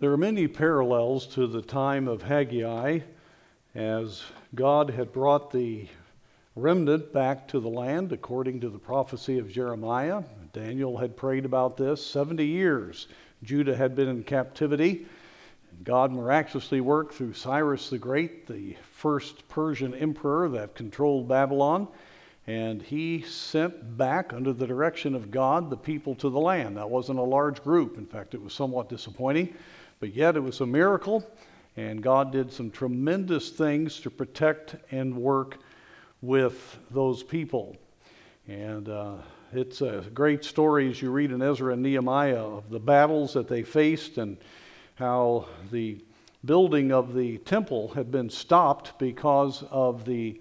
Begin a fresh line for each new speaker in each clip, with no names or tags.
There are many parallels to the time of Haggai as God had brought the remnant back to the land according to the prophecy of Jeremiah. Daniel had prayed about this. 70 years Judah had been in captivity. God miraculously worked through Cyrus the Great, the first Persian emperor that controlled Babylon, and he sent back, under the direction of God, the people to the land. That wasn't a large group. In fact, it was somewhat disappointing, but yet it was a miracle, and God did some tremendous things to protect and work with those people. And it's a great story as you read in Ezra and Nehemiah of the battles that they faced and how the building of the temple had been stopped because of the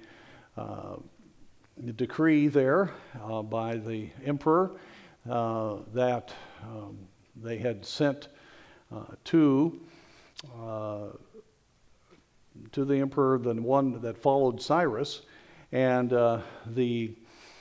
decree there by the emperor that they had sent to the emperor, the one that followed Cyrus, and the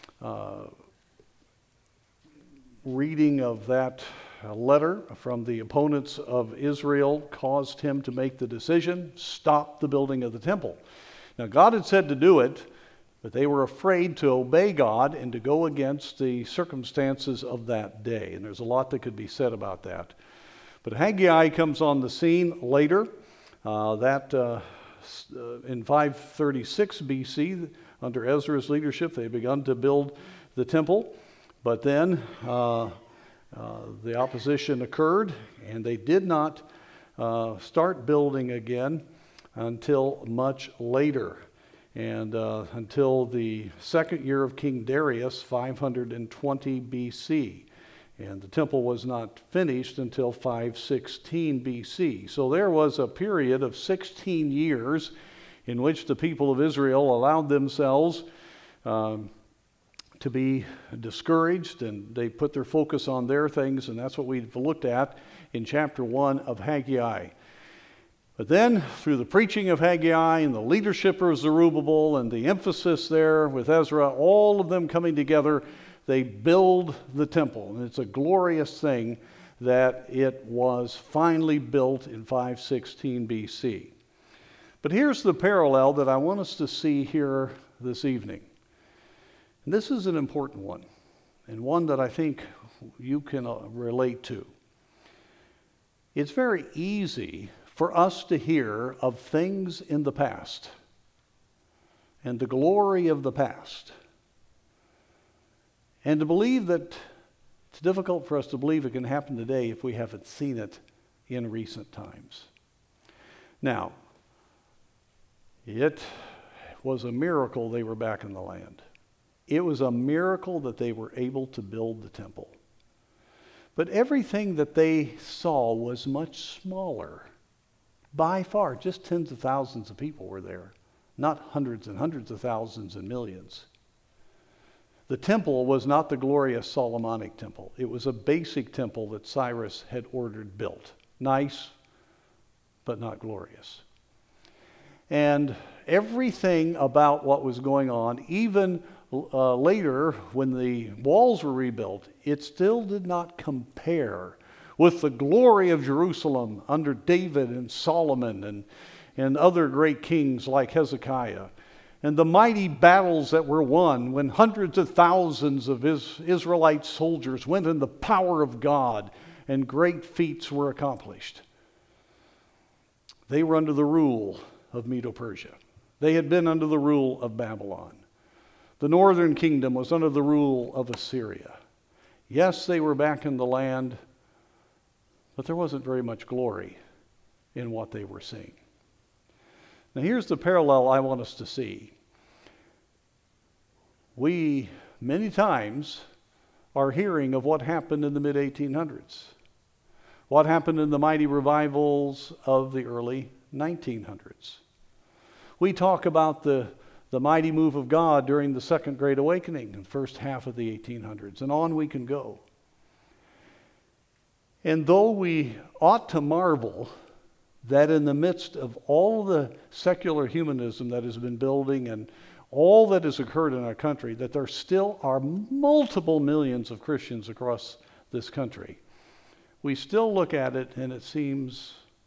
reading of that letter from the opponents of Israel caused him to make the decision, stop the building of the temple. Now, God had said to do it, but they were afraid to obey God and to go against the circumstances of that day. And there's a lot that could be said about that. But Haggai comes on the scene later. In 536 BC, under Ezra's leadership, they begun to build the temple. But then the opposition occurred, and they did not start building again until much later, and until the second year of King Darius, 520 BC. And the temple was not finished until 516 BC. So there was a period of 16 years in which the people of Israel allowed themselves to be discouraged, and they put their focus on their things, and that's what we've looked at in chapter 1 of Haggai. But then, through the preaching of Haggai and the leadership of Zerubbabel and the emphasis there with Ezra, all of them coming together, they build the temple. And it's a glorious thing that it was finally built in 516 BC. But here's the parallel that I want us to see here this evening. And this is an important one, and one that I think you can relate to. It's very easy for us to hear of things in the past and the glory of the past, and to believe that it's difficult for us to believe it can happen today if we haven't seen it in recent times. Now, it was a miracle they were back in the land. It was a miracle that they were able to build the temple. But everything that they saw was much smaller. By far, just tens of thousands of people were there, not hundreds and hundreds of thousands and millions. The temple was not the glorious Solomonic temple. It was a basic temple that Cyrus had ordered built. Nice, but not glorious. And everything about what was going on, even later when the walls were rebuilt, it still did not compare with the glory of Jerusalem under David and Solomon and other great kings like Hezekiah, and the mighty battles that were won when hundreds of thousands of Israelite soldiers went in the power of God and great feats were accomplished. They were under the rule of Medo-Persia. They had been under the rule of Babylon. The northern kingdom was under the rule of Assyria. Yes, they were back in the land, but there wasn't very much glory in what they were seeing. Now here's the parallel I want us to see. We, many times, are hearing of what happened in the mid-1800s. What happened in the mighty revivals of the early 1900s. We talk about the mighty move of God during the Second Great Awakening in the first half of the 1800s, and on we can go. And though we ought to marvel that in the midst of all the secular humanism that has been building and all that has occurred in our country, that there still are multiple millions of Christians across this country, we still look at it and it seems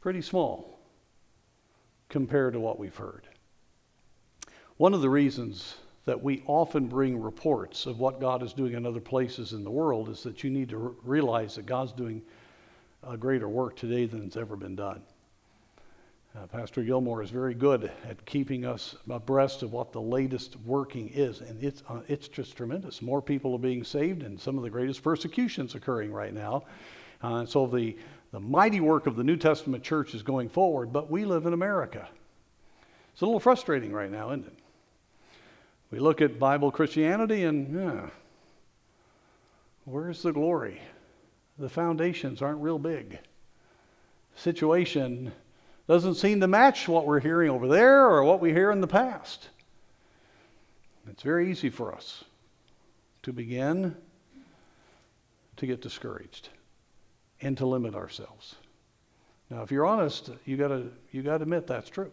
pretty small compared to what we've heard. One of the reasons that we often bring reports of what God is doing in other places in the world is that you need to realize that God's doing a greater work today than it's ever been done. Pastor Gilmore is very good at keeping us abreast of what the latest working is, and it's just tremendous. More people are being saved, and some of the greatest persecutions occurring right now. So the mighty work of the New Testament church is going forward, but we live in America. It's a little frustrating right now, isn't it? We look at Bible Christianity and where's the glory? The foundations aren't real big. Situation doesn't seem to match what we're hearing over there or what we hear in the past. It's very easy for us to begin to get discouraged and to limit ourselves. Now, if you're honest, you got to admit that's true.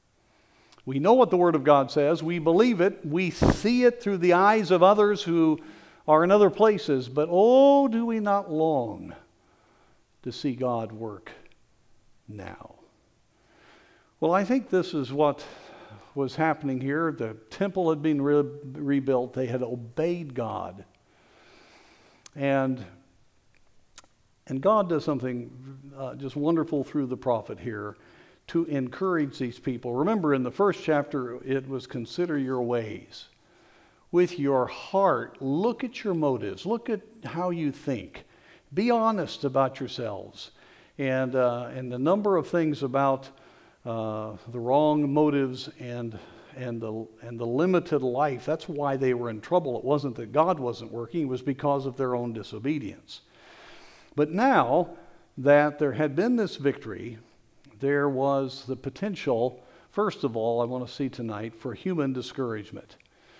We know what the Word of God says. We believe it. We see it through the eyes of others who are in other places. But oh, do we not long to see God work now? Well, I think this is what was happening here. The temple had been rebuilt. They had obeyed God. And God does something just wonderful through the prophet here to encourage these people. Remember, in the first chapter, it was consider your ways. With your heart, look at your motives. Look at how you think. Be honest about yourselves. And the number of things about the wrong motives and the limited life, that's why they were in trouble. It wasn't that God wasn't working, it was because of their own disobedience. But now that there had been this victory, there was the potential, first of all, I want to see tonight, for human discouragement.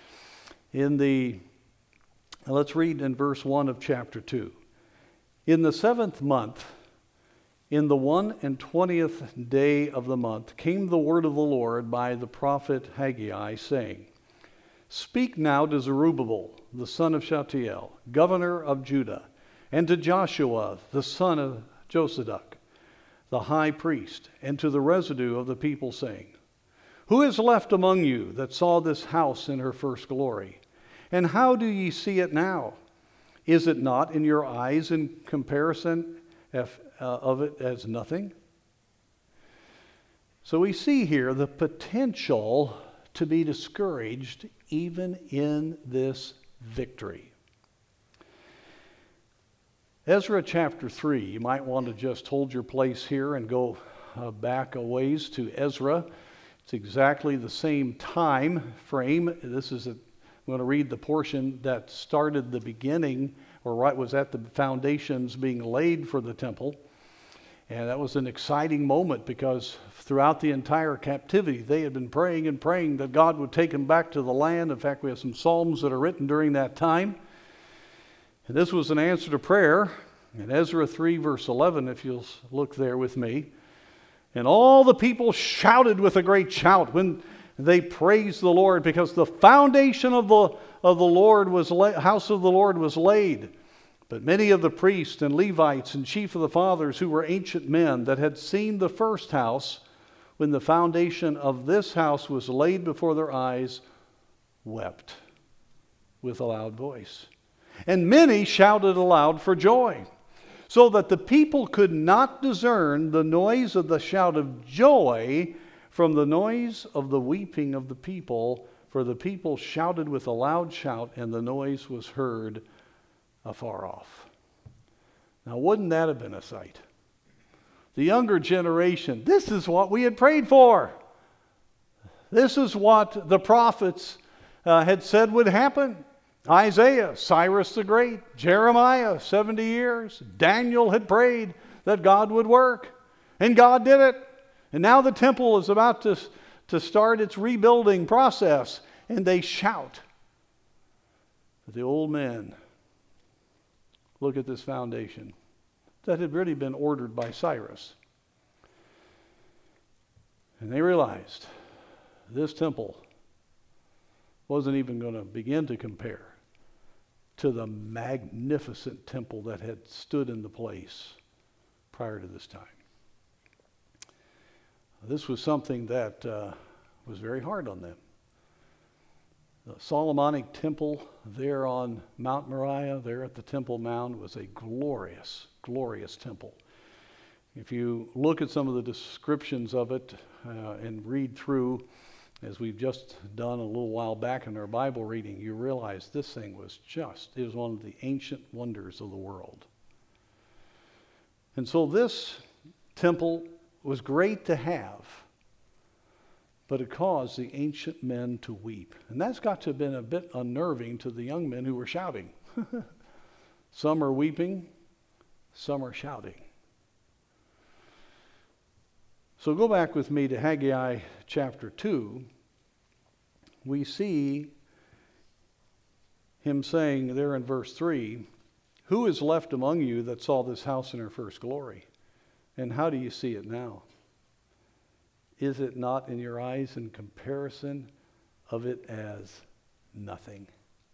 Let's read in verse 1 of chapter 2. In the 7th month, in the 21st day of the month, came the word of the Lord by the prophet Haggai, saying, Speak now to Zerubbabel, the son of Shealtiel, governor of Judah, and to Joshua, the son of Josedek, the high priest, and to the residue of the people, saying, Who is left among you that saw this house in her first glory? And how do ye see it now? Is it not in your eyes in comparison of it as nothing? So we see here the potential to be discouraged even in this victory. Ezra chapter 3, you might want to just hold your place here and go back a ways to Ezra. It's exactly the same time frame. I'm going to read the portion that started the beginning, or was at the foundations being laid for the temple. And that was an exciting moment because throughout the entire captivity, they had been praying and praying that God would take them back to the land. In fact, we have some psalms that are written during that time. And this was an answer to prayer in Ezra 3, verse 11, if you'll look there with me. And all the people shouted with a great shout when they praised the Lord, because the foundation of the Lord house of the Lord was laid. But many of the priests and Levites and chief of the fathers, who were ancient men that had seen the first house, when the foundation of this house was laid before their eyes, wept with a loud voice. And many shouted aloud for joy, so that the people could not discern the noise of the shout of joy from the noise of the weeping of the people. For the people shouted with a loud shout, and the noise was heard afar off. Now, wouldn't that have been a sight? The younger generation, this is what we had prayed for. This is what the prophets had said would happen. Isaiah, Cyrus the Great, Jeremiah, 70 years. Daniel had prayed that God would work, and God did it. And now the temple is about to start its rebuilding process, and they shout. But the old men look at this foundation that had really been ordered by Cyrus. And they realized this temple wasn't even going to begin to compare to the magnificent temple that had stood in the place prior to this time. This was something that was very hard on them. The Solomonic temple there on Mount Moriah, there at the Temple Mount, was a glorious, glorious temple. If you look at some of the descriptions of it and read through, as we've just done a little while back in our Bible reading, you realize this thing was it was one of the ancient wonders of the world. And so this temple was great to have, but it caused the ancient men to weep. And that's got to have been a bit unnerving to the young men who were shouting. Some are weeping, some are shouting. So go back with me to Haggai chapter 2. We see him saying there in verse 3, "Who is left among you that saw this house in her first glory? And how do you see it now? Is it not in your eyes in comparison of it as nothing?"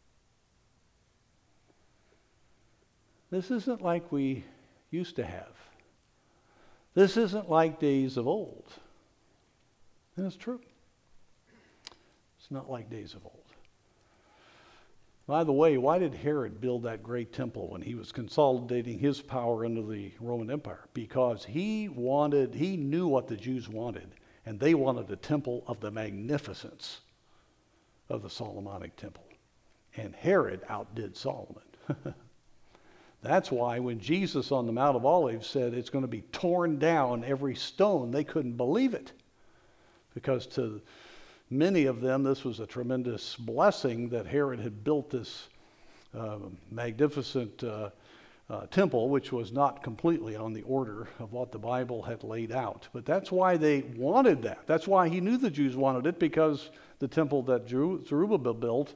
This isn't like we used to have. This isn't like days of old. And it's true. It's not like days of old. By the way, why did Herod build that great temple when he was consolidating his power under the Roman Empire? Because he knew what the Jews wanted, and they wanted a temple of the magnificence of the Solomonic temple. And Herod outdid Solomon. That's why when Jesus on the Mount of Olives said it's going to be torn down every stone, they couldn't believe it. Because to many of them, this was a tremendous blessing that Herod had built this magnificent temple, which was not completely on the order of what the Bible had laid out. But that's why they wanted that. That's why he knew the Jews wanted it, because the temple that Zerubbabel built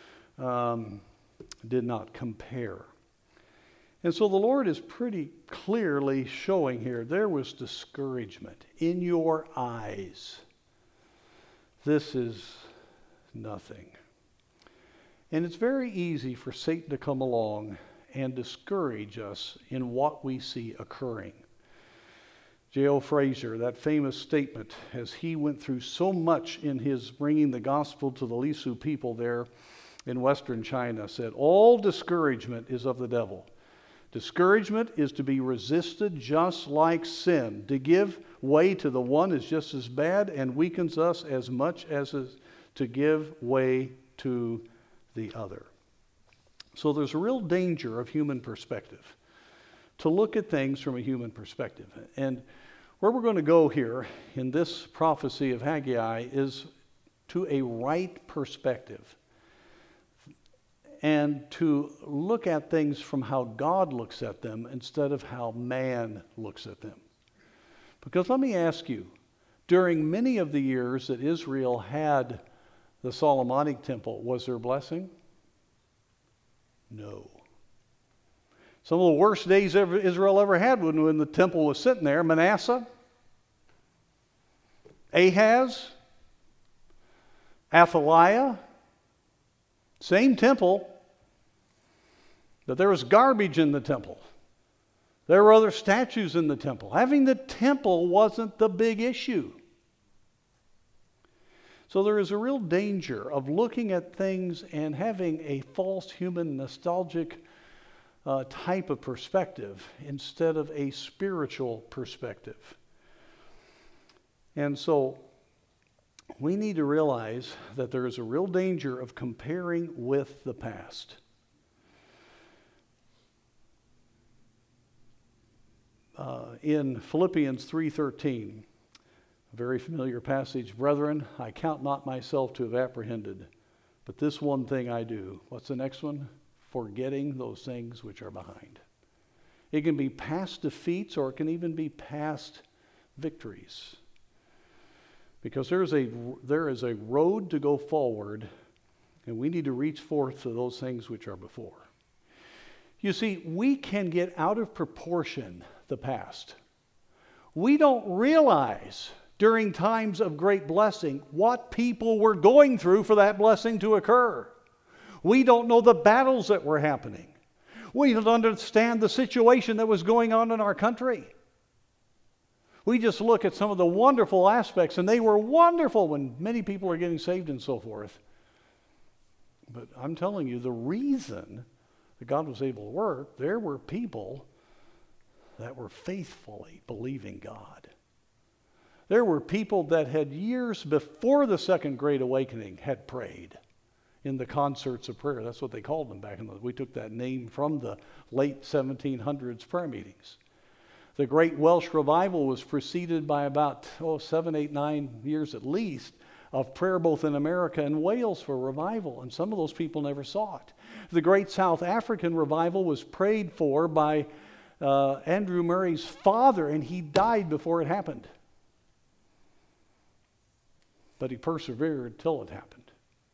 did not compare. And so the Lord is pretty clearly showing here there was discouragement in your eyes. This is nothing. And it's very easy for Satan to come along and discourage us in what we see occurring. J.O. Fraser, that famous statement, as he went through so much in his bringing the gospel to the Lisu people there in western China, said, "All discouragement is of the devil. Discouragement is to be resisted just like sin. To give way to the one is just as bad and weakens us as much as to give way to the other." So there's a real danger of human perspective, to look at things from a human perspective. And where we're going to go here in this prophecy of Haggai is to a right perspective, and to look at things from how God looks at them instead of how man looks at them. Because let me ask you, during many of the years that Israel had the Solomonic temple, was there blessing? No. Some of the worst days Israel ever had when the temple was sitting there. Manasseh, Ahaz, Athaliah, same temple, but there was garbage in the temple. There were other statues in the temple. Having the temple wasn't the big issue. So there is a real danger of looking at things and having a false human nostalgic type of perspective instead of a spiritual perspective. And so we need to realize that there is a real danger of comparing with the past. In Philippians 3:13, a very familiar passage, "Brethren, I count not myself to have apprehended, but this one thing I do." What's the next one? "Forgetting those things which are behind." It can be past defeats, or it can even be past victories. Because there is a road to go forward, and we need to reach forth to those things which are before. You see, we can get out of proportion the past. We don't realize during times of great blessing what people were going through for that blessing to occur. We don't know the battles that were happening. We don't understand the situation that was going on in our country. We just look at some of the wonderful aspects, and they were wonderful when many people are getting saved and so forth. But I'm telling you, the reason that God was able to work, there were people that were faithfully believing God. There were people that had years before the Second Great Awakening had prayed in the concerts of prayer. That's what they called them back in the, we took that name from the late 1700s prayer meetings. The Great Welsh Revival was preceded by about 7, 8, 9 years at least of prayer both in America and Wales for revival, and some of those people never saw it. The Great South African Revival was prayed for by Andrew Murray's father, and he died before it happened. But he persevered till it happened.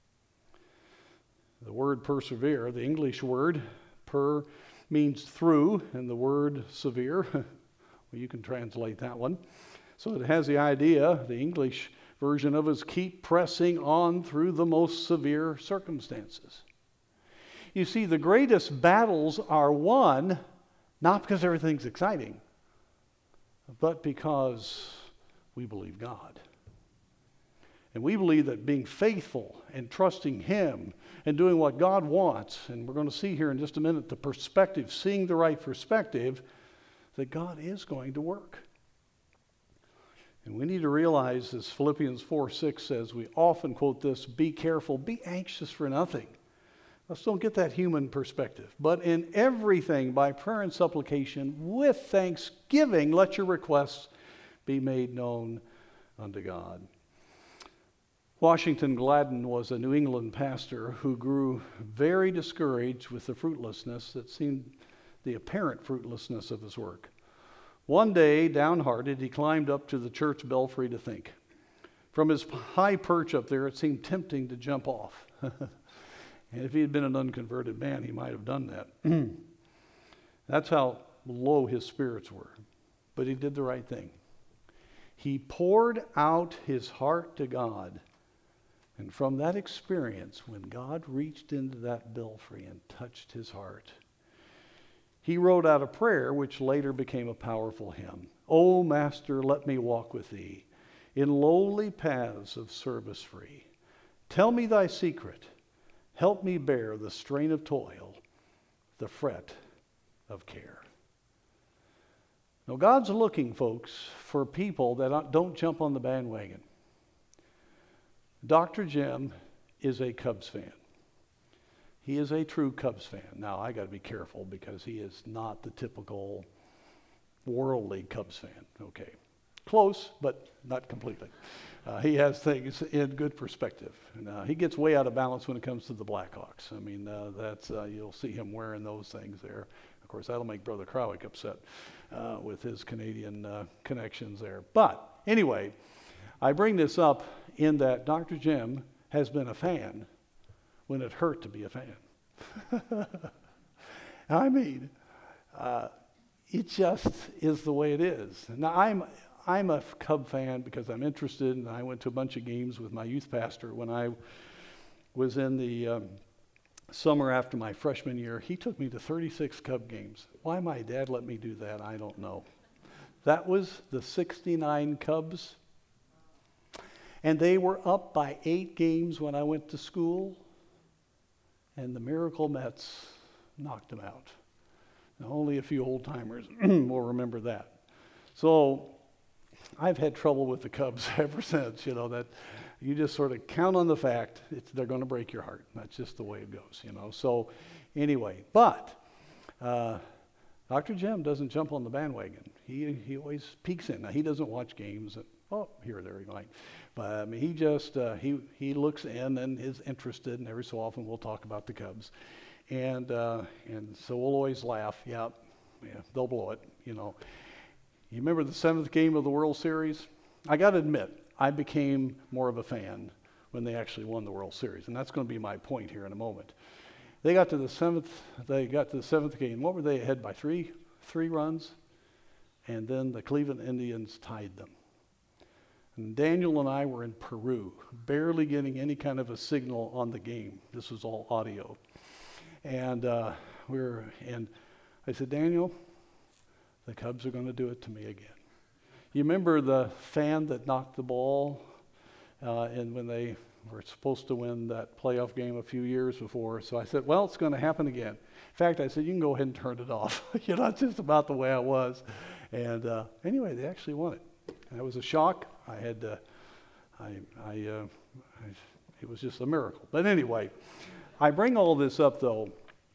The word persevere, the English word per means through, and the word severe, well, you can translate that one. So it has the idea, the English version of it is keep pressing on through the most severe circumstances. You see, the greatest battles are won not because everything's exciting, but because we believe God. And we believe that being faithful and trusting Him and doing what God wants, and we're going to see here in just a minute the perspective, seeing the right perspective, that God is going to work. And we need to realize, as Philippians 4:6 says, we often quote this, be careful, be anxious for nothing. Let's don't get that human perspective. But in everything, by prayer and supplication, with thanksgiving, let your requests be made known unto God. Washington Gladden was a New England pastor who grew very discouraged with the fruitlessness that seemed the apparent fruitlessness of his work. One day, downhearted, he climbed up to the church belfry to think. From his high perch up there, it seemed tempting to jump off. And if he had been an unconverted man, he might have done that. That's how low his spirits were. But he did the right thing. He poured out his heart to God. And from that experience, when God reached into that belfry and touched his heart, he wrote out a prayer which later became a powerful hymn. O Master, let me walk with thee in lowly paths of service free. Tell me thy secret. Help me bear the strain of toil, the fret of care. Now, God's looking, folks, for people that don't jump on the bandwagon. Dr. Jim is a Cubs fan. He is a true Cubs fan. Now, I got to be careful because he is not the typical worldly Cubs fan. Okay. Close, but not completely. He has things in good perspective. And, he gets way out of balance when it comes to the Blackhawks. I mean, that's you'll see him wearing those things there. Of course, that'll make Brother Krawick upset with his Canadian connections there. But anyway, I bring this up in that Dr. Jim has been a fan when it hurt to be a fan. I mean, it just is the way it is. Now, I'm a Cub fan because I'm interested, and I went to a bunch of games with my youth pastor when I was in the summer after my freshman year. He took me to 36 Cub games. Why my dad let me do that, I don't know. That was the 69 Cubs. And they were up by 8 games when I went to school, and the Miracle Mets knocked them out. Now, only a few old-timers will remember that. So I've had trouble with the Cubs ever since, that you just sort of count on the fact they're going to break your heart. That's just the way it goes, So anyway, but Dr. Jim doesn't jump on the bandwagon. He always peeks in. Now, he doesn't watch games. Here or there he might. But I mean, he just, he looks in and is interested, and every so often we'll talk about the Cubs. And so we'll always laugh. Yeah, they'll blow it, You remember the 7th game of the World Series? I got to admit, I became more of a fan when they actually won the World Series, and that's going to be my point here in a moment. They got to the 7th game. What were they ahead by? Three runs? And then the Cleveland Indians tied them. And Daniel and I were in Peru, barely getting any kind of a signal on the game. This was all audio. And and I said, Daniel, the Cubs are going to do it to me again. You remember the fan that knocked the ball and when they were supposed to win that playoff game a few years before? So I said, well, it's going to happen again. In fact, I said, you can go ahead and turn it off. It's just about the way I was. And anyway, they actually won it. And it was a shock. I had to, it was just a miracle. But anyway, I bring all this up though,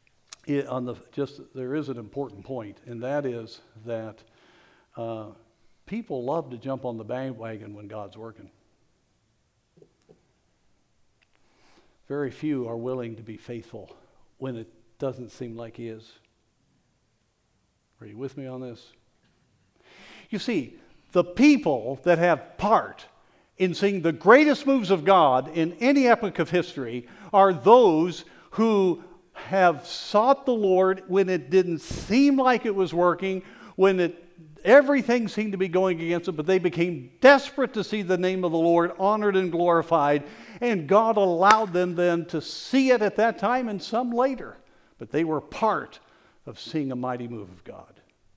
there is an important point, and that is that people love to jump on the bandwagon when God's working. Very few are willing to be faithful when it doesn't seem like He is. Are you with me on this? You see, the people that have part in seeing the greatest moves of God in any epoch of history are those who have sought the Lord when it didn't seem like it was working, when everything seemed to be going against it, but they became desperate to see the name of the Lord honored and glorified, and God allowed them then to see it at that time and some later. But they were part of seeing a mighty move of God.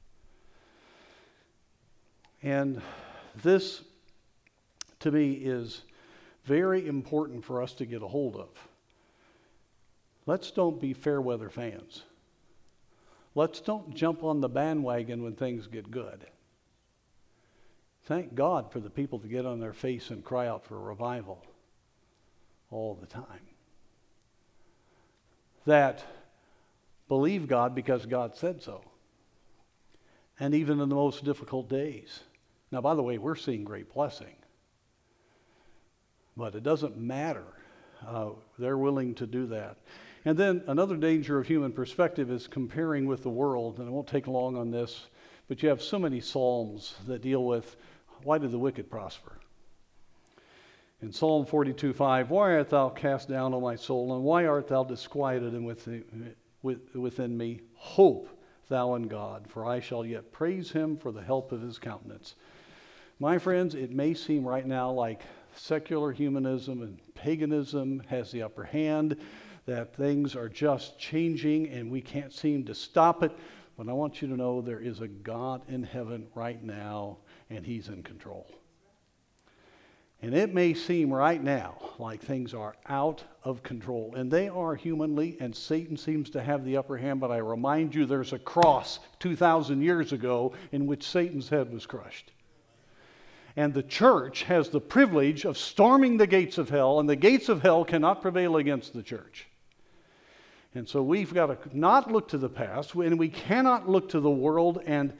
And this, to me, is very important for us to get a hold of. Let's don't be fair weather fans. Let's don't jump on the bandwagon when things get good. Thank God for the people to get on their face and cry out for a revival all the time. That believe God because God said so. And even in the most difficult days. Now, by the way, we're seeing great blessing. But it doesn't matter. They're willing to do that. And then another danger of human perspective is comparing with the world. And I won't take long on this, but you have so many psalms that deal with, why did the wicked prosper? In Psalm 42:5, why art thou cast down, O my soul, and why art thou disquieted within me? Hope thou in God, for I shall yet praise Him for the help of His countenance. My friends, it may seem right now like secular humanism and paganism has the upper hand, that things are just changing and we can't seem to stop it. But I want you to know there is a God in heaven right now, and He's in control. And it may seem right now like things are out of control, and they are humanly, and Satan seems to have the upper hand, but I remind you there's a cross 2,000 years ago in which Satan's head was crushed. And the church has the privilege of storming the gates of hell, and the gates of hell cannot prevail against the church. And so we've got to not look to the past, and we cannot look to the world and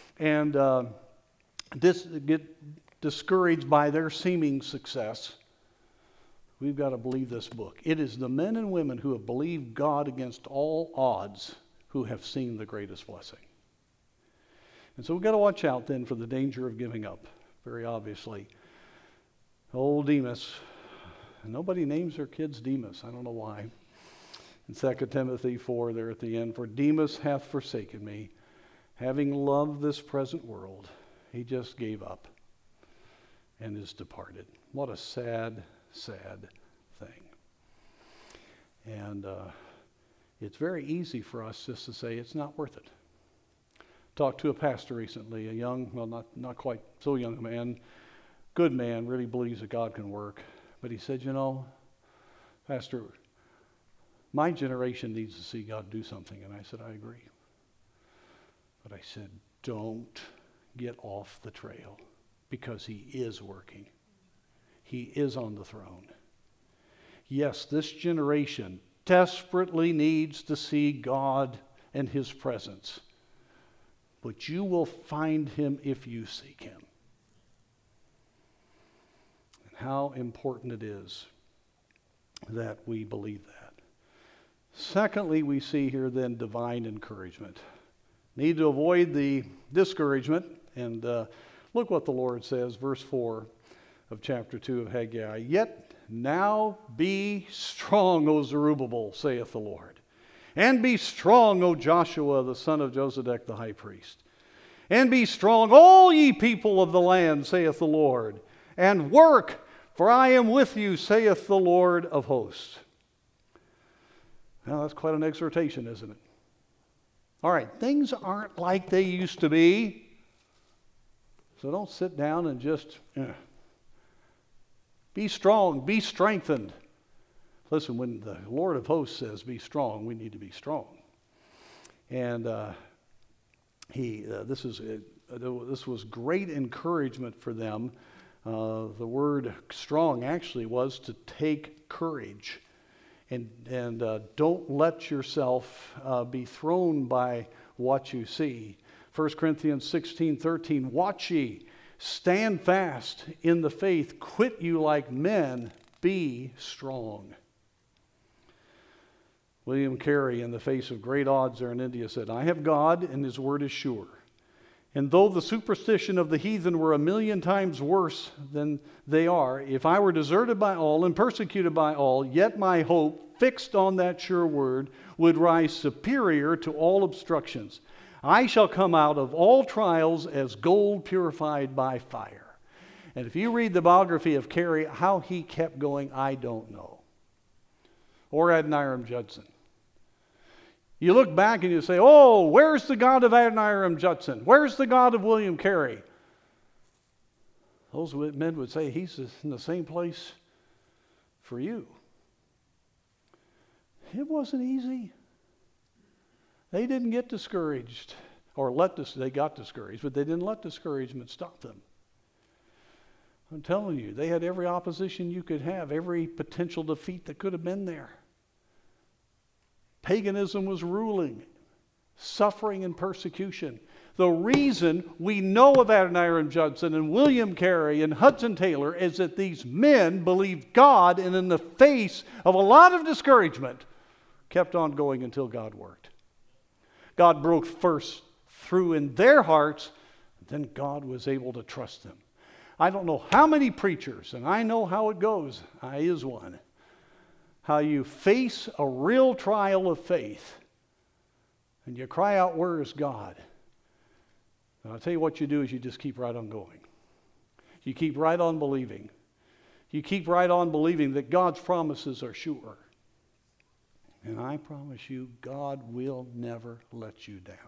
get discouraged by their seeming success. We've got to believe this book. It is the men and women who have believed God against all odds who have seen the greatest blessing. And so we've got to watch out then for the danger of giving up, very obviously. Old Demas. Nobody names their kids Demas. I don't know why. In 2 Timothy 4, there at the end, for Demas hath forsaken me, having loved this present world. He just gave up and is departed. What a sad, sad thing. And it's very easy for us just to say it's not worth it. Talked to a pastor recently, a young, well, not quite so young a man, good man, really believes that God can work. But he said, Pastor, my generation needs to see God do something. And I said, I agree. But I said, don't get off the trail, because He is working. He is on the throne. Yes, this generation desperately needs to see God and His presence. But you will find Him if you seek Him. And how important it is that we believe that. Secondly, we see here then divine encouragement. Need to avoid the discouragement. And look what the Lord says, verse 4 of chapter 2 of Haggai. Yet now be strong, O Zerubbabel, saith the Lord. And be strong, O Joshua, the son of Josedech, the high priest. And be strong, all ye people of the land, saith the Lord. And work, for I am with you, saith the Lord of hosts. Now, that's quite an exhortation, isn't it? All right, things aren't like they used to be. So don't sit down and just be strong, be strengthened. Listen, when the Lord of hosts says be strong, we need to be strong. And this was great encouragement for them. The word strong actually was to take courage. And don't let yourself be thrown by what you see. 1 Corinthians 16:13, watch ye, stand fast in the faith, quit you like men, be strong. William Carey, in the face of great odds there in India, said, I have God and his word is sure. And though the superstition of the heathen were 1,000,000 times worse than they are, if I were deserted by all and persecuted by all, yet my hope, fixed on that sure word, would rise superior to all obstructions. I shall come out of all trials as gold purified by fire. And if you read the biography of Carey, how he kept going, I don't know. Or Adoniram Judson. You look back and you say, oh, where's the God of Adoniram Judson? Where's the God of William Carey? Those men would say, he's in the same place for you. It wasn't easy. They didn't get discouraged, or they got discouraged, but they didn't let discouragement stop them. I'm telling you, they had every opposition you could have, every potential defeat that could have been there. Paganism was ruling, suffering and persecution. The reason we know of Adoniram Judson and William Carey and Hudson Taylor is that these men believed God, and in the face of a lot of discouragement, kept on going until God worked. God broke first through in their hearts, then God was able to trust them. I don't know how many preachers, and I know how it goes, I is one, how you face a real trial of faith and you cry out, where is God? And I'll tell you what you do is you just keep right on going. You keep right on believing. You keep right on believing that God's promises are sure. And I promise you, God will never let you down.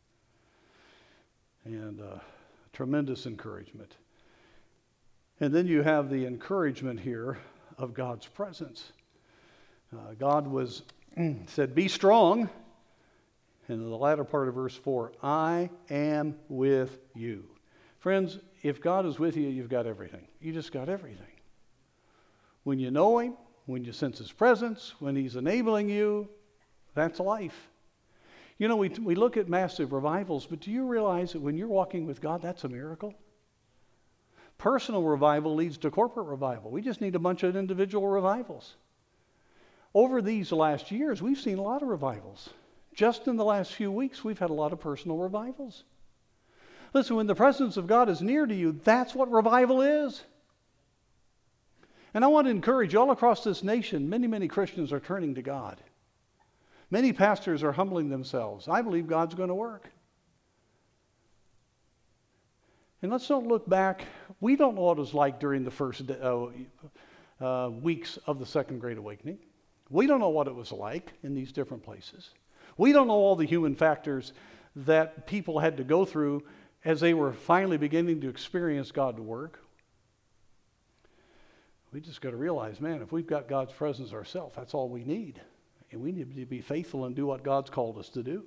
And tremendous encouragement. And then you have the encouragement here of God's presence. God said, be strong. And in the latter part of verse 4, I am with you. Friends, if God is with you, you've got everything. You just got everything. When you know him, when you sense his presence, when he's enabling you, that's life. You know, we look at massive revivals, but do you realize that when you're walking with God, that's a miracle? Personal revival leads to corporate revival. We just need a bunch of individual revivals. Over these last years, we've seen a lot of revivals. Just in the last few weeks, we've had a lot of personal revivals. Listen, when the presence of God is near to you, that's what revival is. And I want to encourage you, all across this nation, many, many Christians are turning to God. Many pastors are humbling themselves. I believe God's going to work. And let's not look back. We don't know what it was like during the first weeks of the Second Great Awakening. We don't know what it was like in these different places. We don't know all the human factors that people had to go through as they were finally beginning to experience God to work. We just got to realize, man, if we've got God's presence ourselves, that's all we need. And we need to be faithful and do what God's called us to do.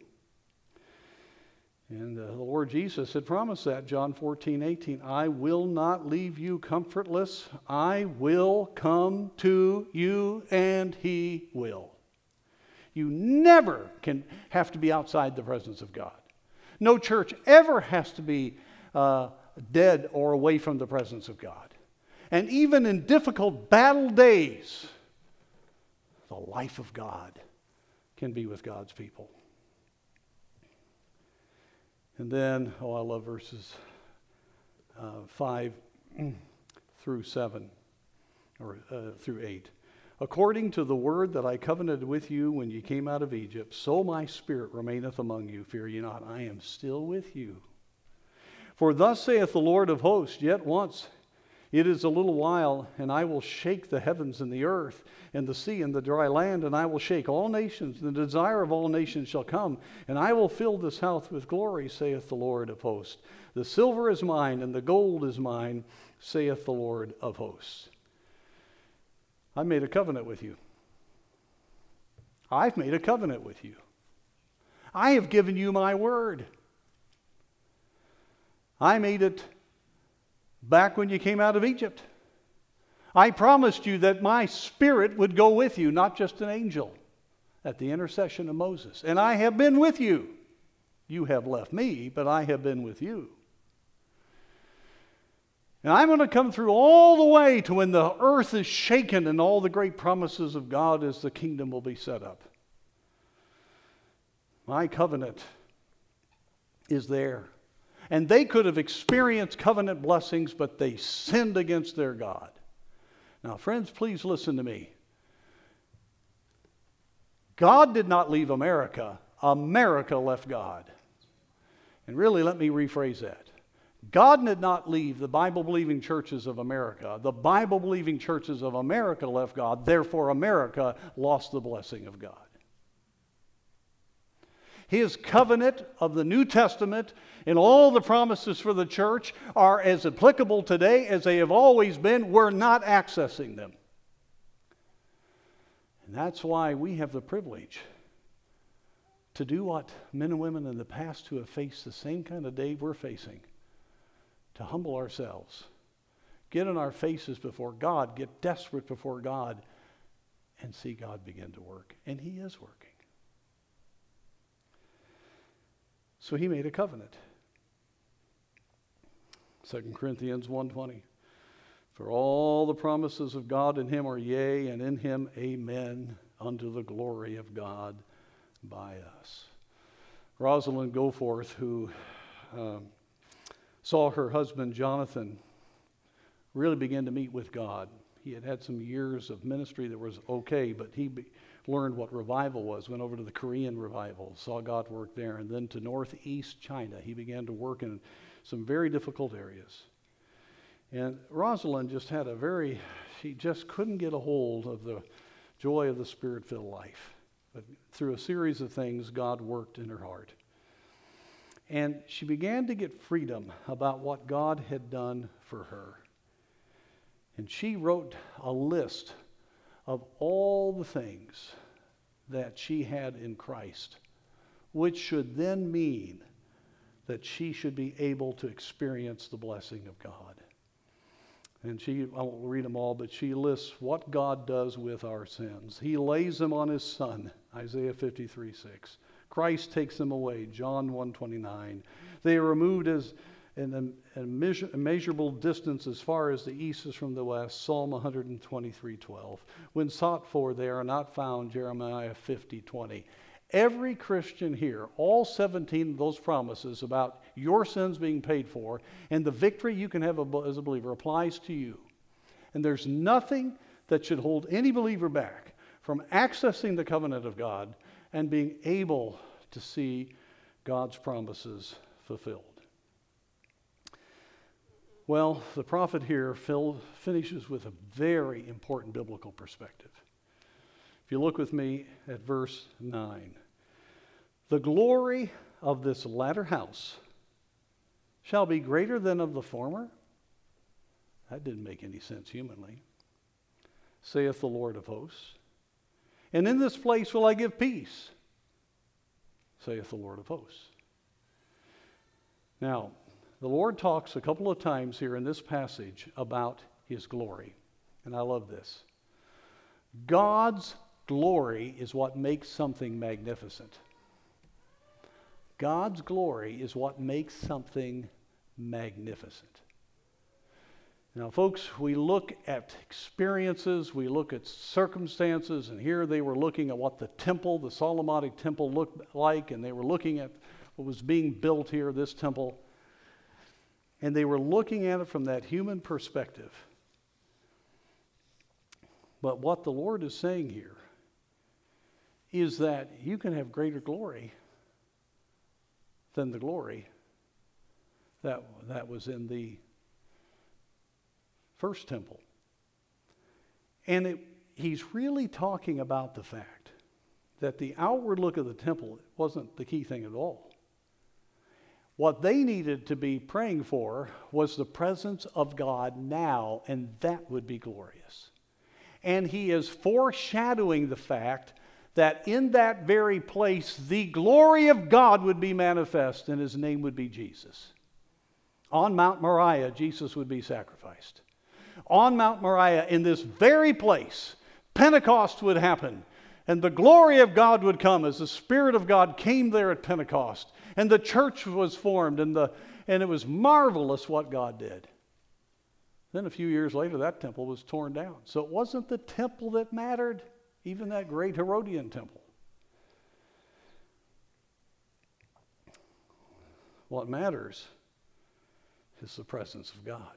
And the Lord Jesus had promised that, John 14:18, I will not leave you comfortless. I will come to you, and he will. You never can have to be outside the presence of God. No church ever has to be dead or away from the presence of God. And even in difficult battle days, the life of God can be with God's people. And then, I love verses 5 through 7, or through 8. According to the word that I covenanted with you when you came out of Egypt, so my spirit remaineth among you. Fear ye not, I am still with you. For thus saith the Lord of hosts, yet once, It is a little while, and I will shake the heavens and the earth and the sea and the dry land, and I will shake all nations. The desire of all nations shall come, and I will fill this house with glory, saith the Lord of hosts. The silver is mine, and the gold is mine, saith the Lord of hosts. I made a covenant with you. I've made a covenant with you. I have given you my word. I made it back when you came out of Egypt. I promised you that my Spirit would go with you, not just an angel, at the intercession of Moses. And I have been with you. You have left me, but I have been with you. And I'm going to come through all the way to when the earth is shaken and all the great promises of God as the kingdom will be set up. My covenant is there. And they could have experienced covenant blessings, but they sinned against their God. Now, friends, please listen to me. God did not leave America. America left God. And really, let me rephrase that. God did not leave the Bible-believing churches of America. The Bible-believing churches of America left God. Therefore, America lost the blessing of God. His covenant of the New Testament and all the promises for the church are as applicable today as they have always been. We're not accessing them. And that's why we have the privilege to do what men and women in the past who have faced the same kind of day we're facing. To humble ourselves, get on our faces before God, get desperate before God, and see God begin to work. And He is working. So He made a covenant. 2 Corinthians 1:20. For all the promises of God in Him are yea, and in Him amen, unto the glory of God by us. Rosalind Goforth, who saw her husband Jonathan really begin to meet with God. He had had some years of ministry that was okay, but he learned what revival was, went over to the Korean revival, saw God work there, and then to northeast China. He began to work in some very difficult areas. And Rosalind just had she just couldn't get a hold of the joy of the Spirit-filled life. But through a series of things, God worked in her heart. And she began to get freedom about what God had done for her. And she wrote a list of all the things that she had in Christ, which should then mean that she should be able to experience the blessing of God. And I won't read them all, but she lists what God does with our sins. He lays them on His Son, Isaiah 53:6. Christ takes them away, John 1:29. They are removed as an immeasurable distance as far as the east is from the west, Psalm 123:12. When sought for, they are not found, Jeremiah 50:20. Every Christian here, all 17 of those promises about your sins being paid for and the victory you can have as a believer applies to you. And there's nothing that should hold any believer back from accessing the covenant of God and being able to see God's promises fulfilled. Well, the prophet here finishes with a very important biblical perspective. If you look with me at verse 9. The glory of this latter house shall be greater than of the former. That didn't make any sense humanly. Saith the Lord of hosts. And in this place will I give peace, saith the Lord of hosts. Now, the Lord talks a couple of times here in this passage about His glory. And I love this. God's glory is what makes something magnificent. God's glory is what makes something magnificent. Now, folks, we look at experiences, we look at circumstances, and here they were looking at what the temple, the Solomonic temple, looked like, and they were looking at what was being built here, this temple, and they were looking at it from that human perspective. But what the Lord is saying here is that you can have greater glory than the glory that was in the first temple. And he's really talking about the fact that the outward look of the temple wasn't the key thing at all. What they needed to be praying for was the presence of God now, and that would be glorious. And he is foreshadowing the fact that in that very place, the glory of God would be manifest, and his name would be Jesus. On Mount Moriah, Jesus would be sacrificed. On Mount Moriah, in this very place, Pentecost would happen, and the glory of God would come as the Spirit of God came there at Pentecost, and the church was formed, and it was marvelous what God did. Then a few years later, that temple was torn down. So it wasn't the temple that mattered, even that great Herodian temple. What matters is the presence of God.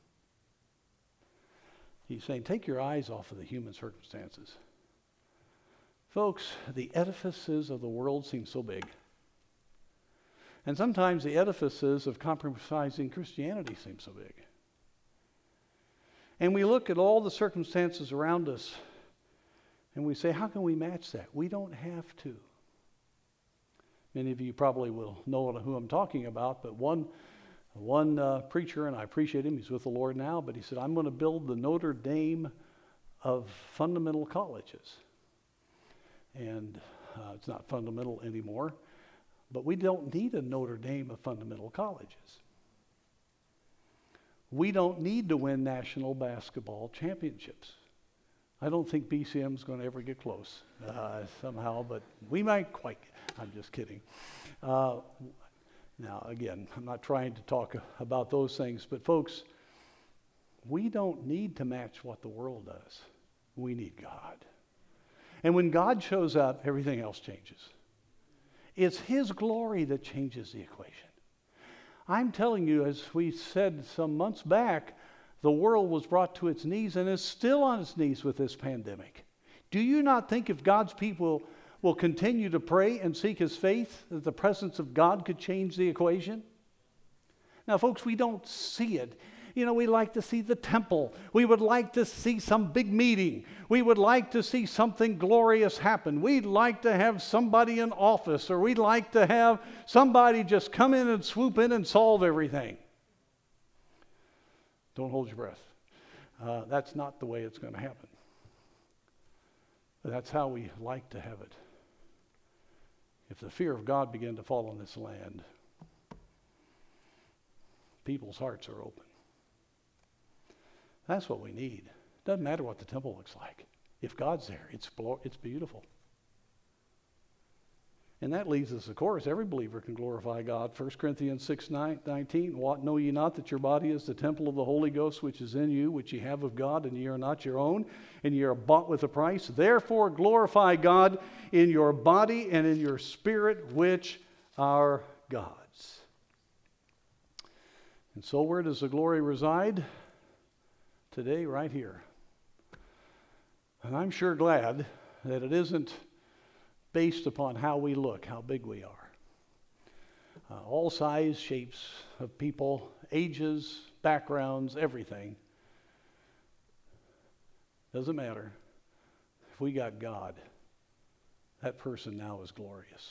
He's saying, take your eyes off of the human circumstances. Folks, the edifices of the world seem so big. And sometimes the edifices of compromising Christianity seem so big. And we look at all the circumstances around us and we say, how can we match that? We don't have to. Many of you probably will know who I'm talking about, but one preacher, and I appreciate him, he's with the Lord now, but he said, I'm going to build the Notre Dame of fundamental colleges. And it's not fundamental anymore, but we don't need a Notre Dame of fundamental colleges. We don't need to win national basketball championships. I don't think BCM is going to ever get close somehow, but we might quite. I'm just kidding. Now, again, I'm not trying to talk about those things, but folks, we don't need to match what the world does. We need God. And when God shows up, everything else changes. It's his glory that changes the equation. I'm telling you, as we said some months back, the world was brought to its knees and is still on its knees with this pandemic. Do you not think if God's people will continue to pray and seek his faith, that the presence of God could change the equation? Now, folks, we don't see it. You know, we like to see the temple. We would like to see some big meeting. We would like to see something glorious happen. We'd like to have somebody in office, or we'd like to have somebody just come in and swoop in and solve everything. Don't hold your breath. That's not the way it's going to happen. But that's how we like to have it. If the fear of God began to fall on this land, people's hearts are open. That's what we need. Doesn't matter what the temple looks like. If God's there, it's beautiful. And that leads us, of course, every believer can glorify God. 1 Corinthians 6:19, what know ye not that your body is the temple of the Holy Ghost which is in you, which ye have of God, and ye are not your own, and ye are bought with a price. Therefore glorify God in your body and in your spirit, which are God's. And so where does the glory reside? Today, right here. And I'm sure glad that it isn't based upon how we look, how big we are. All size, shapes of people, ages, backgrounds, everything. Doesn't matter. If we got God, that person now is glorious.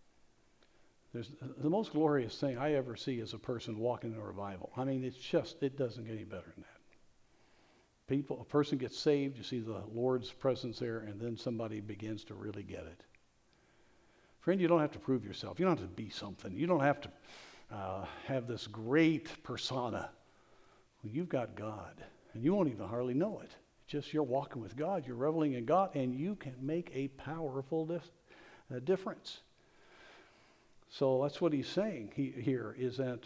The most glorious thing I ever see is a person walking in a revival. I mean, it doesn't get any better than that. A person gets saved, you see the Lord's presence there, and then somebody begins to really get it. Friend, you don't have to prove yourself. You don't have to be something. You don't have to have this great persona. Well, you've got God, and you won't even hardly know it. It's just you're walking with God, you're reveling in God, and you can make a powerful difference. So that's what he's saying here, is that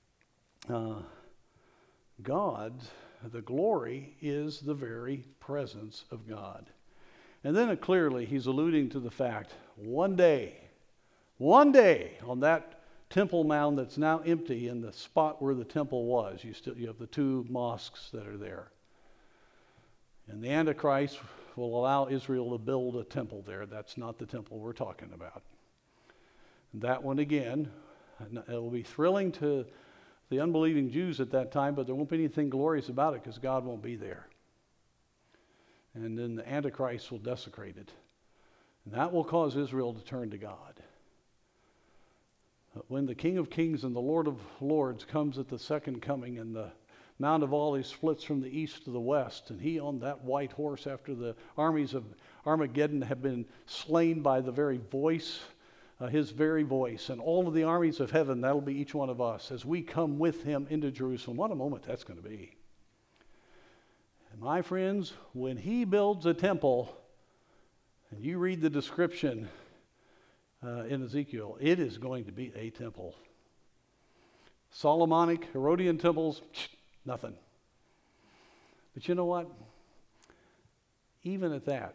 God, the glory, is the very presence of God. And then clearly he's alluding to the fact, one day on that temple mound that's now empty in the spot where the temple was, you have the two mosques that are there. And the Antichrist will allow Israel to build a temple there. That's not the temple we're talking about. And that one again, it will be thrilling to the unbelieving Jews at that time, but there won't be anything glorious about it because God won't be there. And then the Antichrist will desecrate it. And that will cause Israel to turn to God. But when the King of Kings and the Lord of Lords comes at the second coming, and the Mount of Olives splits from the east to the west, and he on that white horse, after the armies of Armageddon have been slain by the very voice, his very voice, and all of the armies of heaven, that'll be each one of us as we come with him into Jerusalem. What a moment that's going to be. And my friends, when he builds a temple, and you read the description in Ezekiel, it is going to be a temple. Solomonic, Herodian temples, nothing. But you know what? Even at that,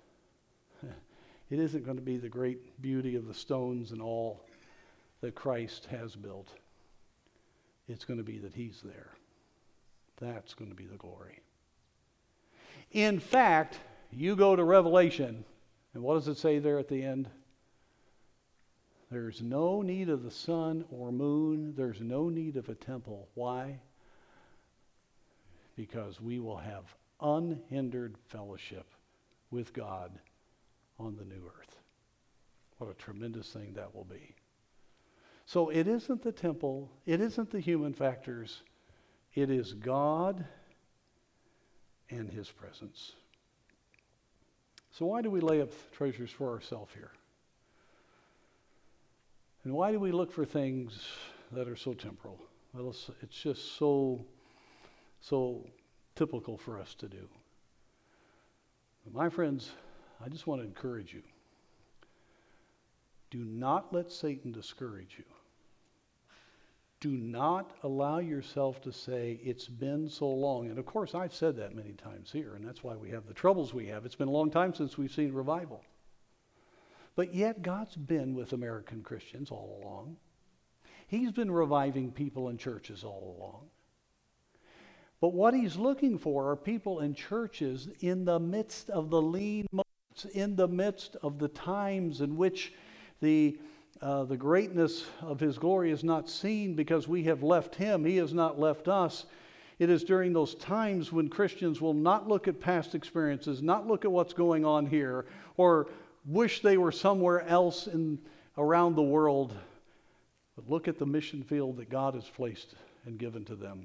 it isn't going to be the great beauty of the stones and all that Christ has built. It's going to be that he's there. That's going to be the glory. In fact, you go to Revelation, and what does it say there at the end? There's no need of the sun or moon. There's no need of a temple. Why? Because we will have unhindered fellowship with God on the new earth. What a tremendous thing that will be. So it isn't the temple. It isn't the human factors. It is God and his presence. So why do we lay up treasures for ourselves here? And why do we look for things that are so temporal? Well, it's just so typical for us to do. But my friends, I just want to encourage you. Do not let Satan discourage you. Do not allow yourself to say, it's been so long. And of course, I've said that many times here, and that's why we have the troubles we have. It's been a long time since we've seen revival. But yet, God's been with American Christians all along. He's been reviving people in churches all along. But what he's looking for are people in churches in the midst of the lean moments, in the midst of the times in which the greatness of his glory is not seen because we have left him. He has not left us. It is during those times when Christians will not look at past experiences, not look at what's going on here, or wish they were somewhere else around the world, but look at the mission field that God has placed and given to them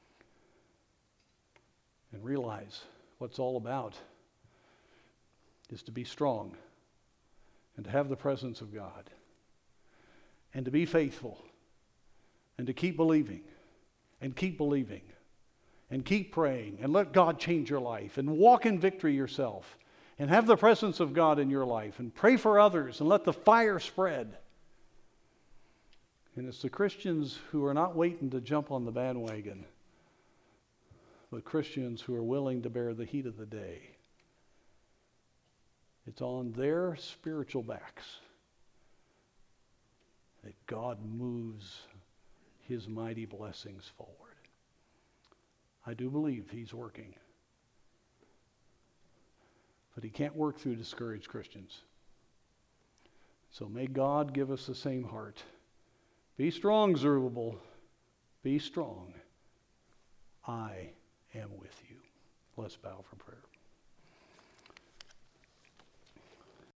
and realize what it's all about is to be strong and to have the presence of God and to be faithful and to keep believing and keep believing and keep praying and let God change your life and walk in victory yourself. And have the presence of God in your life and pray for others and let the fire spread. And it's the Christians who are not waiting to jump on the bandwagon, but Christians who are willing to bear the heat of the day. It's on their spiritual backs that God moves his mighty blessings forward. I do believe he's working. But he can't work through discouraged Christians. So may God give us the same heart. Be strong, Zerubbabel. Be strong. I am with you. Let's bow for prayer.